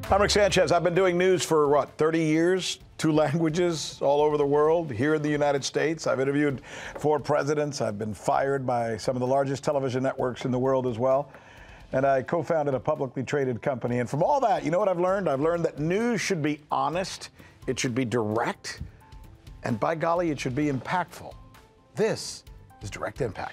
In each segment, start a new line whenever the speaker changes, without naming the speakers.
I'm Rick Sanchez. I've been doing news for, 30 years, 2 languages all over the world, here in the United States. I've interviewed 4 presidents. I've been fired by some of the largest television networks in the world as well. And I co-founded a publicly traded company. And from all that, you know what I've learned? I've learned that news should be honest, it should be direct, and by golly, it should be impactful. This is Direct Impact.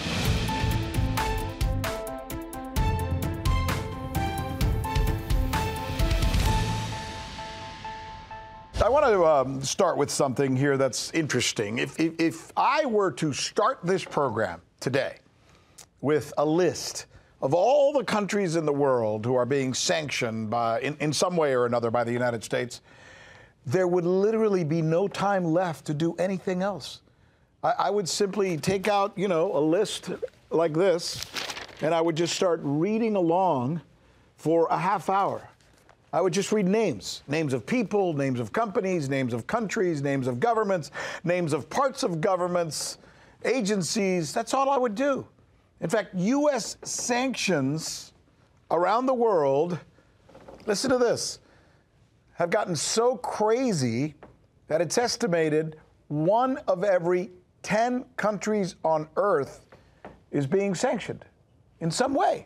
I want to start with something here that's interesting. If I were to start this program today with a list of all the countries in the world who are being sanctioned by, in some way or another by the United States, there would literally be no time left to do anything else. I would simply take out, a list like this, and I would just start reading along for a half hour. I would just read names of people, names of companies, names of countries, names of governments, names of parts of governments, agencies. That's all I would do. In fact, U.S. sanctions around the world, listen to this, have gotten so crazy that it's estimated 1 of every 10 countries on Earth is being sanctioned in some way.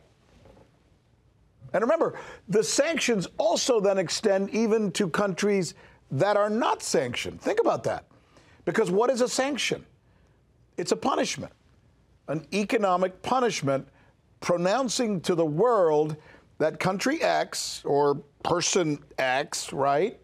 And remember, the sanctions also then extend even to countries that are not sanctioned. Think about that. Because what is a sanction? It's a punishment, an economic punishment pronouncing to the world that country X or person X, right,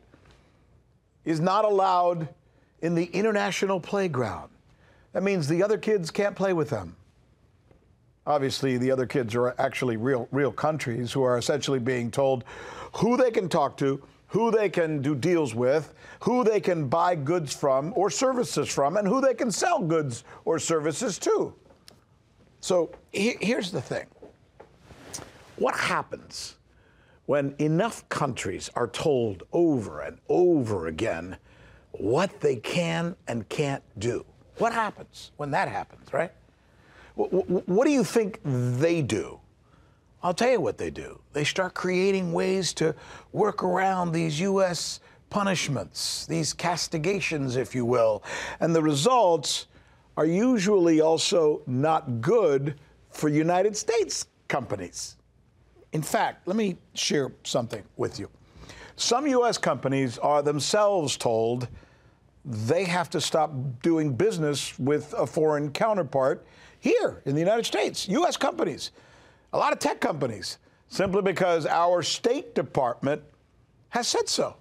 is not allowed in the international playground. That means the other kids can't play with them. Obviously, the other kids are actually real countries who are essentially being told who they can talk to, who they can do deals with, who they can buy goods from or services from, and who they can sell goods or services to. So here's the thing. What happens when enough countries are told over and over again what they can and can't do? What happens when that happens, right? What do you think they do? I'll tell you what they do. They start creating ways to work around these U.S. punishments, these castigations, if you will. And the results are usually also not good for United States companies. In fact, let me share something with you. Some U.S. companies are themselves told they have to stop doing business with a foreign counterpart here in the United States, U.S. companies, a lot of tech companies, simply because our State Department has said so.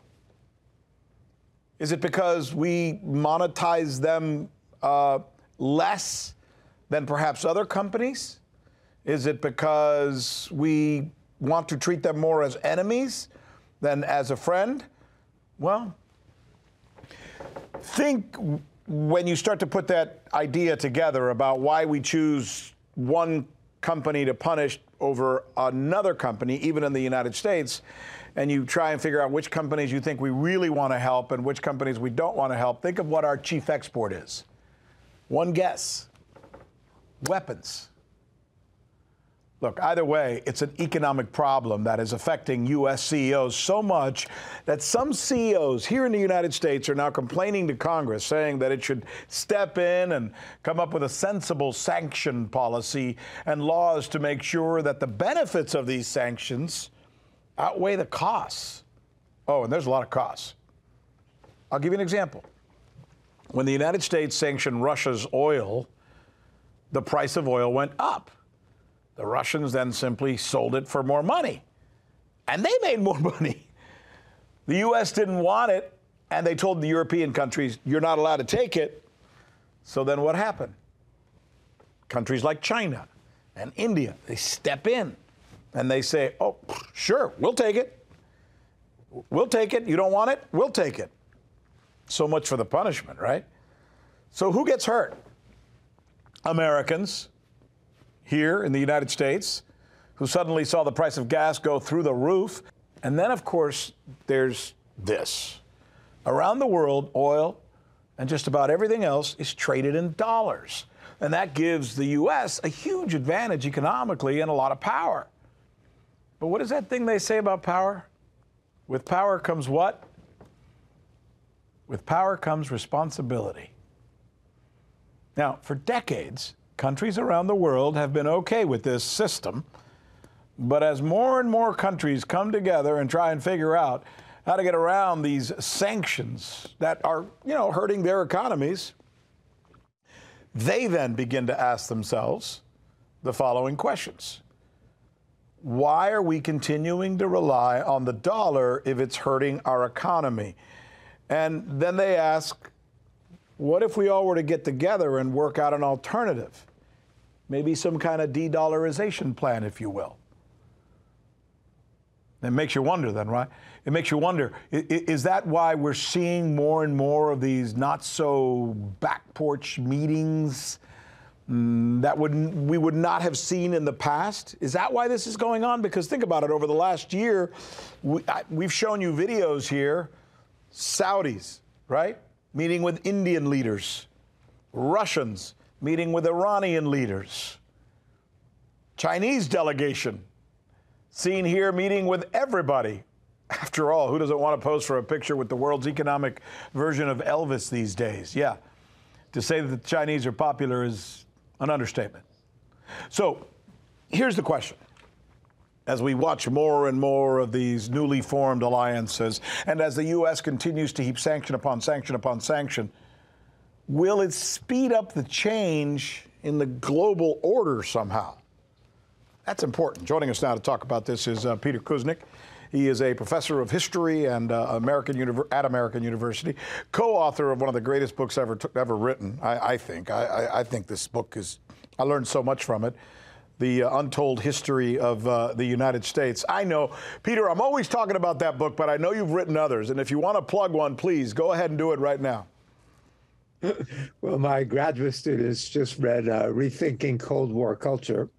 Is it because we monetize them less than perhaps other companies? Is it because we want to treat them more as enemies than as a friend? Well, think when you start to put that idea together about why we choose one company to punish over another company, even in the United States, and you try and figure out which companies you think we really want to help and which companies we don't want to help, think of what our chief export is. One guess: weapons. Look, either way, it's an economic problem that is affecting U.S. CEOs so much that some CEOs here in the United States are now complaining to Congress, saying that it should step in and come up with a sensible sanction policy and laws to make sure that the benefits of these sanctions outweigh the costs. Oh, and there's a lot of costs. I'll give you an example. When the United States sanctioned Russia's oil, the price of oil went up. The Russians then simply sold it for more money, and they made more money. The U.S. didn't want it, and they told the European countries, you're not allowed to take it. So then what happened? Countries like China and India, they step in, and they say, oh, sure, we'll take it. We'll take it. You don't want it? We'll take it. So much for the punishment, right? So who gets hurt? Americans here in the United States, who suddenly saw the price of gas go through the roof. And then, of course, there's this. Around the world, oil and just about everything else is traded in dollars. And that gives the U.S. a huge advantage economically and a lot of power. But what is that thing they say about power? With power comes what? With power comes responsibility. Now, for decades, countries around the world have been okay with this system, but as more and more countries come together and try and figure out how to get around these sanctions that are, hurting their economies, they then begin to ask themselves the following questions. Why are we continuing to rely on the dollar if it's hurting our economy? And then they ask, what if we all were to get together and work out an alternative? Maybe some kind of de-dollarization plan, if you will. It makes you wonder then, right? It makes you wonder, is that why we're seeing more and more of these not so back porch meetings that we would not have seen in the past? Is that why this is going on? Because think about it, over the last year, we've shown you videos here, Saudis, right? Meeting with Indian leaders, Russians meeting with Iranian leaders, Chinese delegation seen here meeting with everybody. After all, who doesn't want to pose for a picture with the world's economic version of Elvis these days? Yeah, to say that the Chinese are popular is an understatement. So here's the question. As we watch more and more of these newly formed alliances, and as the U.S. continues to heap sanction upon sanction upon sanction, will it speed up the change in the global order somehow? That's important. Joining us now to talk about this is Peter Kuznick. He is a professor of history and at American University, co-author of one of the greatest books ever written, I think. I think this book I learned so much from it. The Untold History of the United States. I know, Peter, I'm always talking about that book, but I know you've written others. And if you want to plug one, please go ahead and do it right now.
Well, my graduate students just read Rethinking Cold War Culture.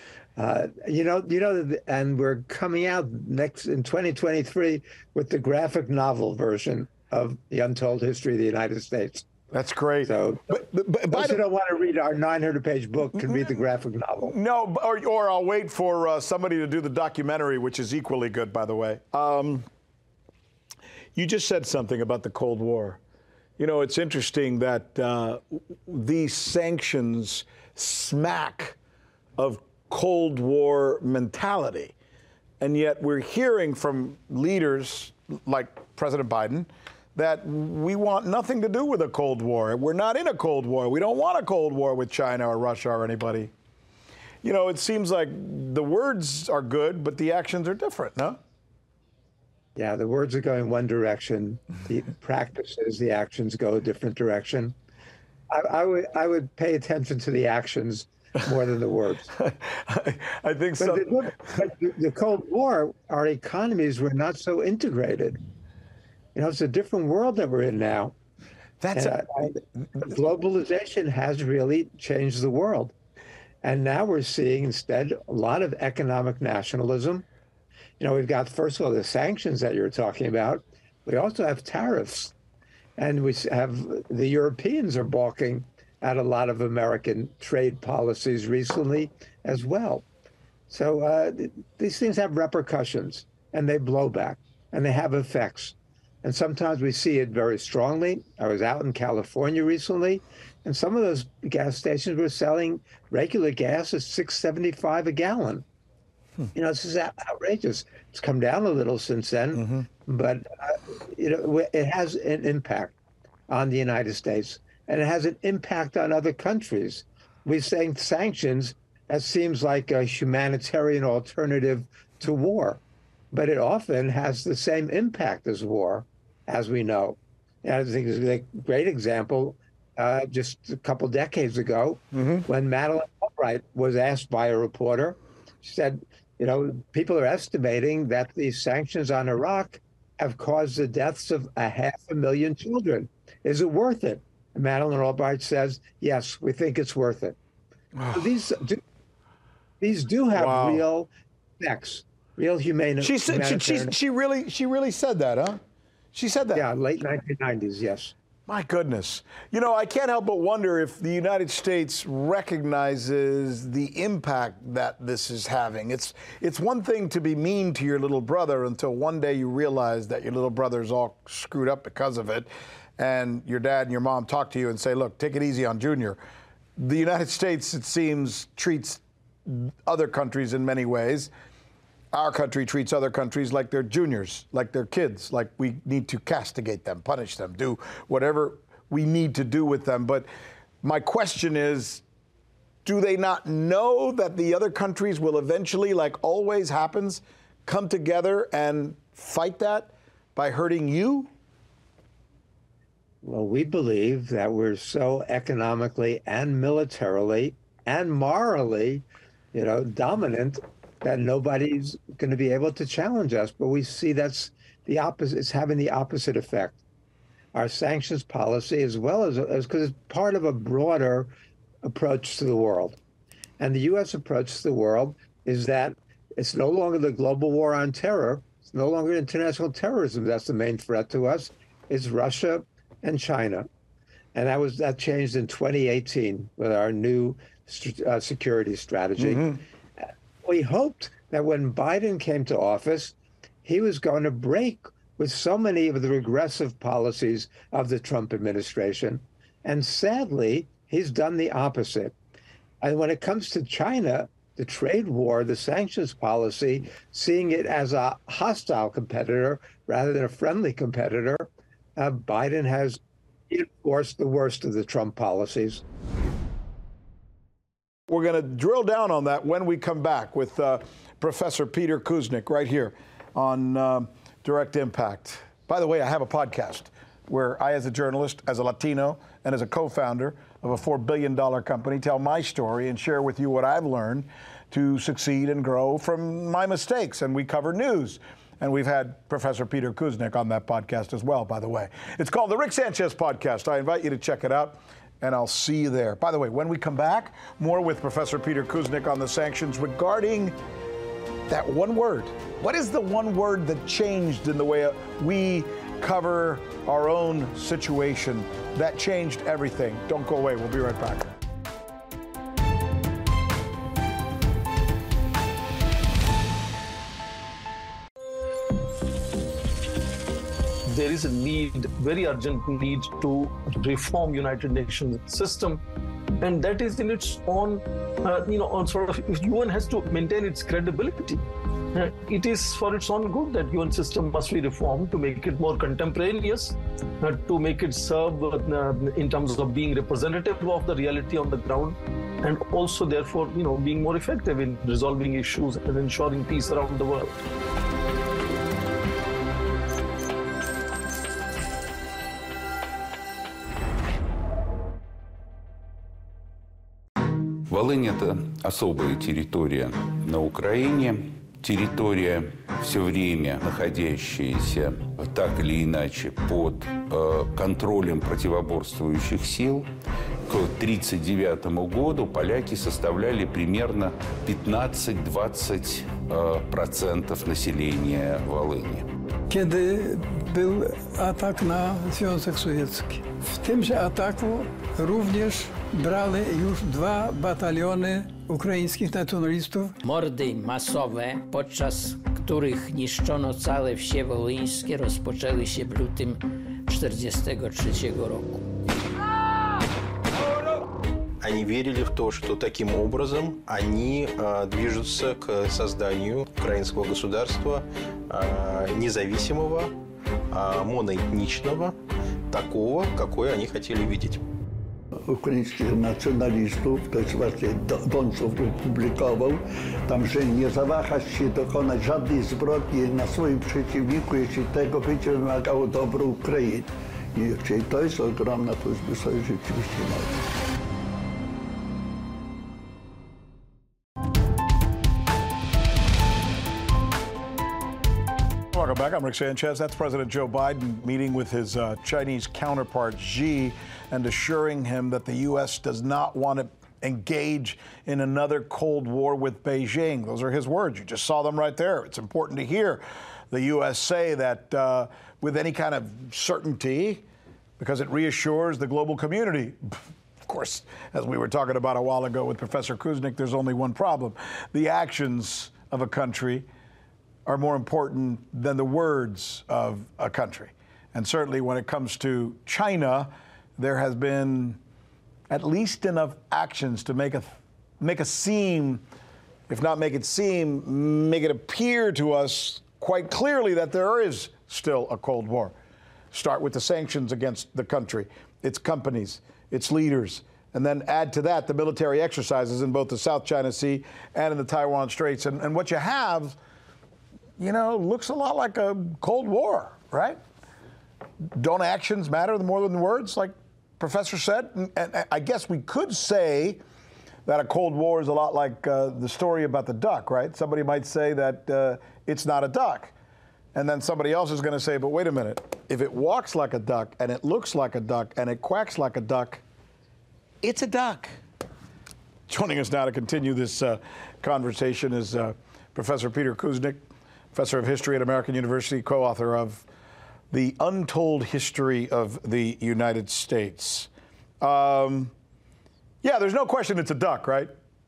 And we're coming out next in 2023 with the graphic novel version of The Untold History of the United States.
That's great.
So, but those who don't want to read our 900-page book can read the graphic novel.
No, or I'll wait for somebody to do the documentary, which is equally good, by the way. You just said something about the Cold War. It's interesting that these sanctions smack of Cold War mentality. And yet we're hearing from leaders like President Biden that we want nothing to do with a Cold War. We're not in a Cold War. We don't want a Cold War with China or Russia or anybody. It seems like the words are good, but the actions are different, no?
Yeah, the words are going one direction. The practices, the actions go a different direction. I would pay attention to the actions more than the words.
I think so.
The Cold War, our economies were not so integrated. It's a different world that we're in now. Globalization has really changed the world. And now we're seeing instead a lot of economic nationalism. We've got, first of all, the sanctions that you're talking about. We also have tariffs. And we have the Europeans are balking at a lot of American trade policies recently as well. So these things have repercussions, and they blow back, and they have effects. And sometimes we see it very strongly. I was out in California recently, and some of those gas stations were selling regular gas at $6.75 a gallon. This is outrageous. It's come down a little since then, but it has an impact on the United States. And it has an impact on other countries. We're saying sanctions, that seems like a humanitarian alternative to war, but it often has the same impact as war, as we know. And I think it's a great example, just a couple decades ago, when Madeleine Albright was asked by a reporter, she said, people are estimating that these sanctions on Iraq have caused the deaths of 500,000 children. Is it worth it? Madeleine Albright says, yes, we think it's worth it. So these do have real effects, real humanitarian.
She really said that, huh? She said that.
Yeah, late 1990s, yes.
My goodness. You know, I can't help but wonder if the United States recognizes the impact that this is having. It's one thing to be mean to your little brother until one day you realize that your little brother's all screwed up because of it, and your dad and your mom talk to you and say, look, take it easy on Junior. The United States, it seems, treats other countries in many ways. Our country treats other countries like they're juniors, like they're kids, like we need to castigate them, punish them, do whatever we need to do with them. But my question is, do they not know that the other countries will eventually, like always happens, come together and fight that by hurting you?
Well, we believe that we're so economically and militarily and morally, dominant that nobody's going to be able to challenge us. But we see that's the opposite. It's having the opposite effect. Our sanctions policy, as well as because it's part of a broader approach to the world. And the U.S. approach to the world is that it's no longer the global war on terror. It's no longer international terrorism. That's the main threat to us. It's Russia and China. And that changed in 2018 with our new security strategy. Mm-hmm. We hoped that when Biden came to office, he was going to break with so many of the regressive policies of the Trump administration. And sadly, he's done the opposite. And when it comes to China, the trade war, the sanctions policy, seeing it as a hostile competitor rather than a friendly competitor, Biden has enforced the worst of the Trump policies.
We're going to drill down on that when we come back with Professor Peter Kuznick right here on Direct Impact. By the way, I have a podcast where I, as a journalist, as a Latino, and as a co-founder of a $4 billion company, tell my story and share with you what I've learned to succeed and grow from my mistakes. And we cover news. And we've had Professor Peter Kuznick on that podcast as well, by the way. It's called the Rick Sanchez Podcast. I invite you to check it out, and I'll see you there. By the way, when we come back, more with Professor Peter Kuznick on the sanctions regarding that one word. What is the one word that changed in the way we cover our own situation that changed everything? Don't go away. We'll be right back.
There is a need, very urgent need to reform United Nations system. And that is in its own, on sort of, UN has to maintain its credibility. It is for its own good that UN system must be reformed to make it more contemporaneous, to make it serve in terms of being representative of the reality on the ground, and also therefore, being more effective in resolving issues and ensuring peace around the world.
Волынь – это особая территория на Украине, территория, все время находящаяся так или иначе под контролем противоборствующих сил. К 1939 году поляки составляли примерно 15-20% населения Волыни.
Kiedy był atak na Związek Sowiecki. W tymże ataku również brali już 2 bataliony ukraińskich nacjonalistów.
Mordy masowe, podczas których niszczono całe wsie wołyńskie, rozpoczęły się w lutym 1943 roku.
Они верили в то, что таким образом они движутся к созданию украинского государства независимого, моноэтничного, такого, какое они хотели видеть.
Ukraińskich nacjonalistów, to jest właśnie Dąców publikował, tam, że nie zawaha się dokonać żadnej zbrodni na swoim przeciwniku, jeśli tego będzie wymagało dobro Ukrainy. I to jest ogromna, to by sobie rzeczywiście mogli.
Welcome back. I'm Rick Sanchez. That's President Joe Biden meeting with his Chinese counterpart Xi and assuring him that the U.S. does not want to engage in another Cold War with Beijing. Those are his words. You just saw them right there. It's important to hear the U.S. say that with any kind of certainty. because it reassures the global community. Of course, as we were talking about a while ago with Professor Kuznick, there's only one problem. The actions of a country are more important than the words of a country. And certainly when it comes to China, there has been at least enough actions to make a seem, if not make it seem, make it appear to us quite clearly that there is still a Cold War. Start with the sanctions against the country, its companies, its leaders, and then add to that the military exercises in both the South China Sea and in the Taiwan Straits. And what you have, looks a lot like a Cold War, right? Don't actions matter more than words, like Professor said? And I guess we could say that a Cold War is a lot like the story about the duck, right? Somebody might say that it's not a duck. And then somebody else is going to say, but wait a minute, if it walks like a duck and it looks like a duck and it quacks like a duck, it's a duck. Joining us now to continue this conversation is Professor Peter Kuznick, Professor of History at American University, co-author of The Untold History of the United States. Yeah, there's no question it's a duck, right?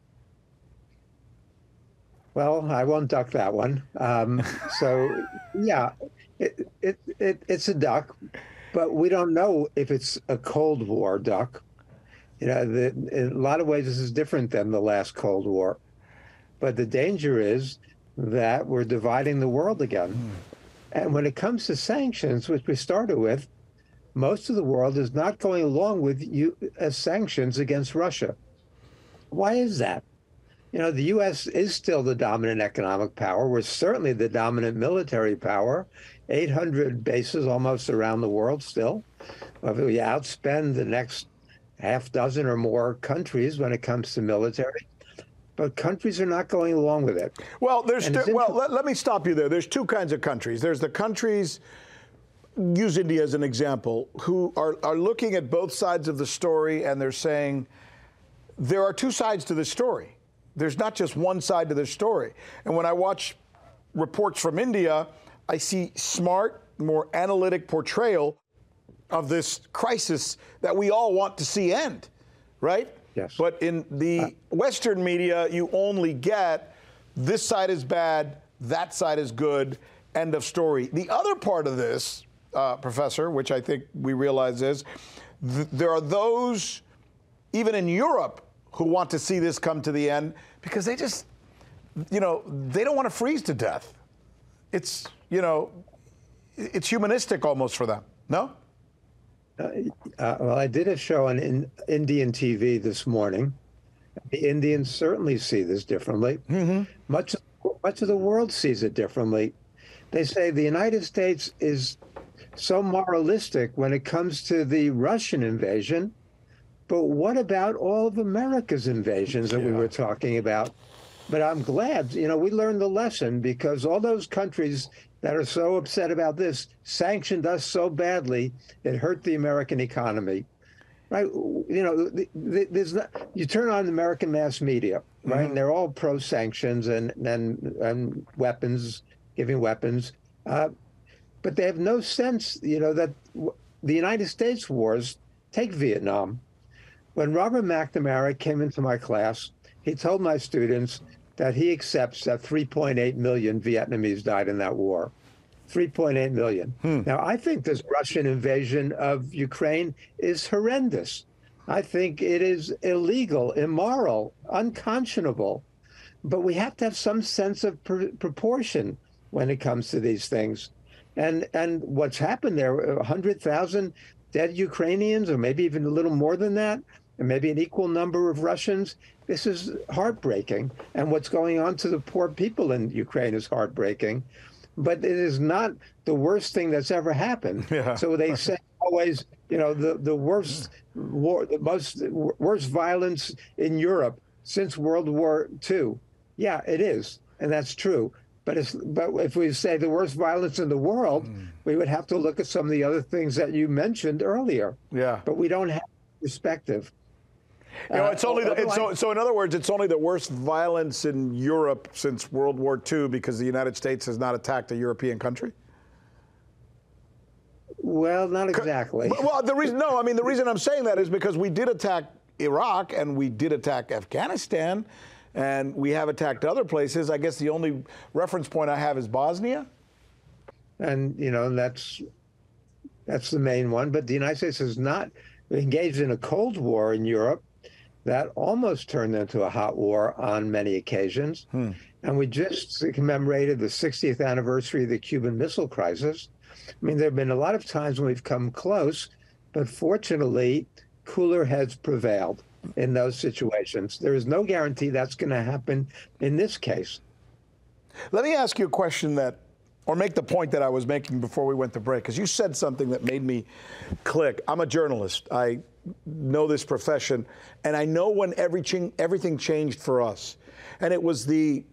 Well, I won't duck that one. So, yeah, it's a duck, but we don't know if it's a Cold War duck. In a lot of ways, this is different than the last Cold War. But the danger is that we're dividing the world again. And when it comes to sanctions, which we started with, most of the world is not going along with sanctions against Russia. Why is that? The U.S. is still the dominant economic power. We're certainly the dominant military power, 800 bases almost around the world still. We outspend the next half dozen or more countries when it comes to military. But countries are not going along with it.
Well, let me stop you there. There's two kinds of countries. There's the countries, use India as an example, who are looking at both sides of the story and they're saying there are two sides to this story. There's not just one side to this story. And when I watch reports from India, I see smart, more analytic portrayal of this crisis that we all want to see end, right?
Yes.
But in the Western media, you only get this side is bad, that side is good, end of story. The other part of this, Professor, which I think we realize is there are those, even in Europe, who want to see this come to the end because they just, they don't want to freeze to death. It's, it's humanistic almost for them, no?
Well, I did a show on Indian TV this morning. The Indians certainly see this differently. Mm-hmm. Much of the world sees it differently. They say the United States is so moralistic when it comes to the Russian invasion, but what about all of America's invasions that we were talking about? But I'm glad, we learned the lesson because all those countries that are so upset about this sanctioned us so badly, it hurt the American economy, right? There's not, you turn on the American mass media, right? Mm-hmm. And they're all pro-sanctions and weapons, giving weapons. But they have no sense, that the United States wars, take Vietnam. When Robert McNamara came into my class, he told my students that he accepts that 3.8 million Vietnamese died in that war. 3.8 million. Now, I think this Russian invasion of Ukraine is horrendous. I think it is illegal, immoral, unconscionable. But we have to have some sense of proportion when it comes to these things. And what's happened there, 100,000 dead Ukrainians, or maybe even a little more than that, and maybe an equal number of Russians. This is heartbreaking. And what's going on to the poor people in Ukraine is heartbreaking. But it is not the worst thing that's ever happened. Yeah. So they say always, the worst war, the worst violence in Europe since World War II. Yeah, it is. And that's true. But if we say the worst violence in the world, we would have to look at some of the other things that you mentioned earlier. Yeah. But we don't have perspective.
It's only so in other words, it's only the worst violence in Europe since World War II because the United States has not attacked a European country?
Well, not exactly.
Well, the reason I'm saying that is because we did attack Iraq and we did attack Afghanistan and we have attacked other places. I guess the only reference point I have is Bosnia.
And, that's the main one. But the United States is not engaged in a Cold War in Europe that almost turned into a hot war on many occasions. And we just commemorated the 60th anniversary of the Cuban Missile Crisis. I mean, there have been a lot of times when we've come close, but fortunately, cooler heads prevailed in those situations. There is no guarantee that's going to happen in this case.
Let me ask you a question or make the point that I was making before we went to break, because you said something that made me click. I'm a journalist. I know this profession, and I know when everything changed for us. And it was during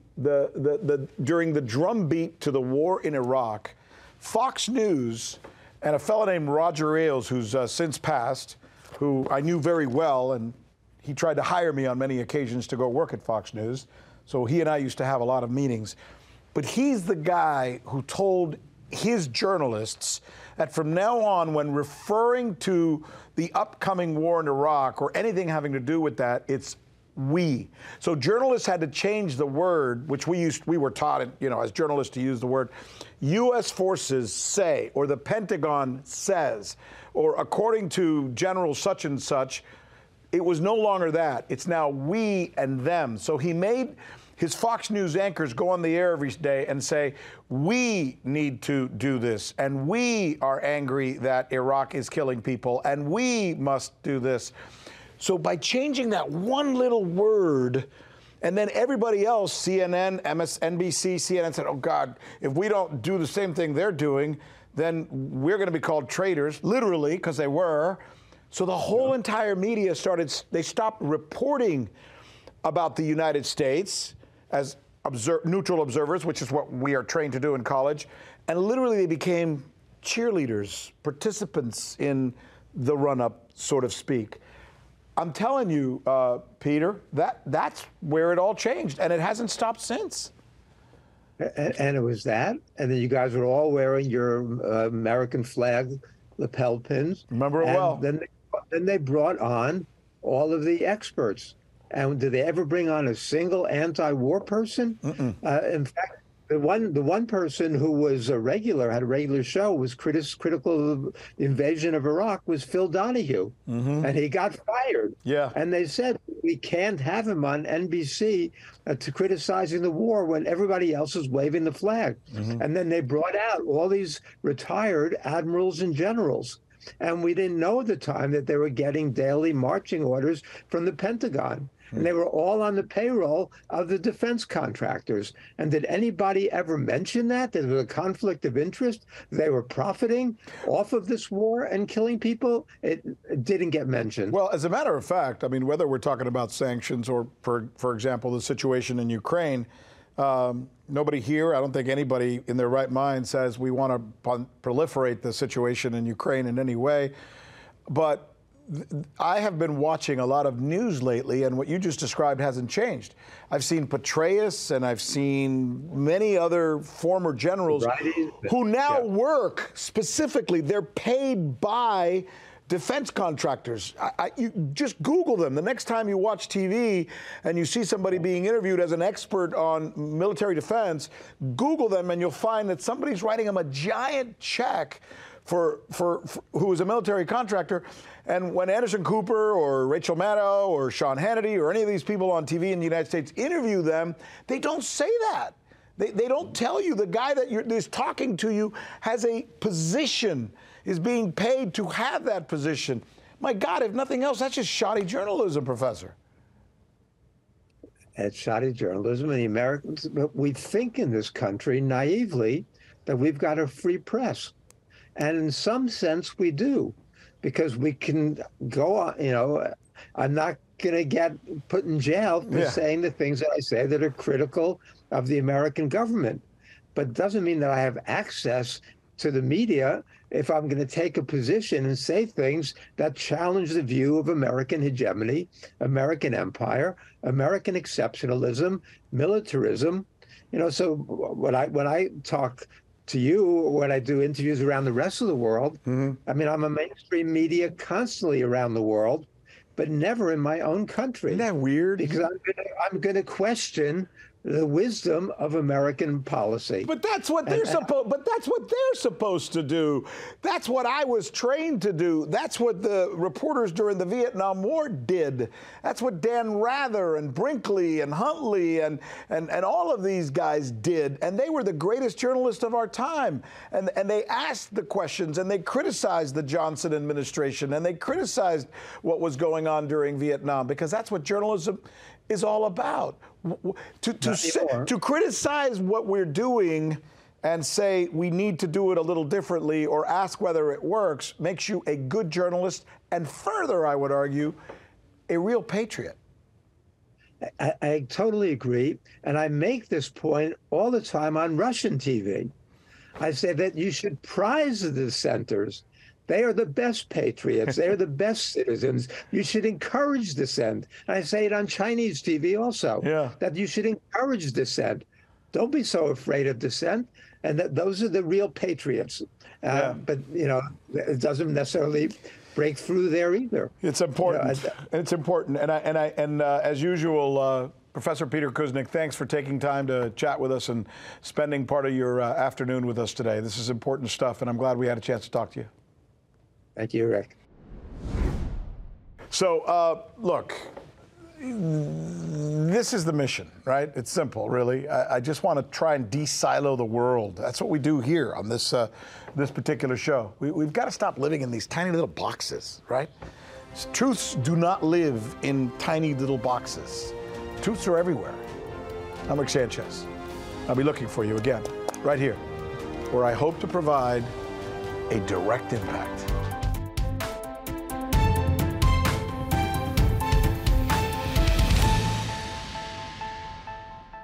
the drumbeat to the war in Iraq, Fox News and a fellow named Roger Ailes, who's since passed, who I knew very well, and he tried to hire me on many occasions to go work at Fox News. So he and I used to have a lot of meetings. But he's the guy who told his journalists that from now on, when referring to the upcoming war in Iraq or anything having to do with that, it's we. So journalists had to change the word, which we were taught, as journalists to use the word U.S. forces say, or the Pentagon says, or according to General such and such. It was no longer that. It's now we and them. So he made his Fox News anchors go on the air every day and say, we need to do this, and we are angry that Iraq is killing people, and we must do this. So by changing that one little word, and then everybody else, CNN, MSNBC, CNN said, oh God, if we don't do the same thing they're doing, then we're going to be called traitors, literally, because they were. So the whole entire media they stopped reporting about the United States as neutral observers, which is what we are trained to do in college. And literally they became cheerleaders, participants in the run-up, so to speak. I'm telling you, Peter, that's where it all changed, and it hasn't stopped since.
And it was that, and then you guys were all wearing your American flag lapel pins.
Remember it well.
Then they brought on all of the experts. And did they ever bring on a single anti-war person? In fact, the one person who was had a regular show, was critical of the invasion of Iraq, was Phil Donahue, and he got fired.
Yeah.
And they said we can't have him on NBC to criticizing the war when everybody else is waving the flag. And then they brought out all these retired admirals and generals. And we didn't know at the time that they were getting daily marching orders from the Pentagon. And they were all on the payroll of the defense contractors. And did anybody ever mention that? There was a conflict of interest. They were profiting off of this war and killing people. It didn't get mentioned.
Well, as a matter of fact, I mean, whether we're talking about sanctions or, for example, the situation in Ukraine, nobody here, I don't think anybody in their right mind says we want to proliferate the situation in Ukraine in any way. But I have been watching a lot of news lately, and what you just described hasn't changed. I've seen Petraeus, and I've seen many other former generals who now work specifically. They're paid by defense contractors. You just Google them. The next time you watch TV and you see somebody being interviewed as an expert on military defense, Google them, and you'll find that somebody's writing them a giant check for who is a military contractor. And when Anderson Cooper or Rachel Maddow or Sean Hannity or any of these people on TV in the United States interview them, they don't say that. They don't tell you the guy that is talking to you has a position, is being paid to have that position. My God, if nothing else, that's just shoddy journalism, Professor.
It's shoddy journalism, and the Americans, we think in this country naively that we've got a free press. And in some sense, we do, because we can go on, I'm not going to get put in jail for saying the things that I say that are critical of the American government. But it doesn't mean that I have access to the media if I'm going to take a position and say things that challenge the view of American hegemony, American empire, American exceptionalism, militarism. So when I talk to you when I do interviews around the rest of the world. I mean, I'm a mainstream media constantly around the world, but never in my own country.
Isn't that weird?
Because I'm going to question the wisdom of American policy.
But that's what they're supposed. But that's what they're supposed to do. That's what I was trained to do. That's what the reporters during the Vietnam War did. That's what Dan Rather and Brinkley and Huntley and all of these guys did. And they were the greatest journalists of our time. And they asked the questions and they criticized the Johnson administration and they criticized what was going on during Vietnam, because that's what journalism is all about. To criticize what we're doing and say we need to do it a little differently or ask whether it works makes you a good journalist and further, I would argue, a real patriot.
I totally agree. And I make this point all the time on Russian TV. I say that you should prize the dissenters. They are the best patriots. They are the best citizens. You should encourage dissent. And I say it on Chinese TV also, that you should encourage dissent. Don't be so afraid of dissent. And that those are the real patriots. But, you know, it doesn't necessarily break through there either.
It's important. It's important. And as usual, Professor Peter Kuznick, thanks for taking time to chat with us and spending part of your afternoon with us today. This is important stuff, and I'm glad we had a chance to talk to you.
Thank you, Rick.
So, look, this is the mission, right? It's simple, really. I just want to try and de-silo the world. That's what we do here on this this particular show. We've got to stop living in these tiny little boxes, right? Truths do not live in tiny little boxes. Truths are everywhere. I'm Rick Sanchez. I'll be looking for you again, right here, where I hope to provide a direct impact.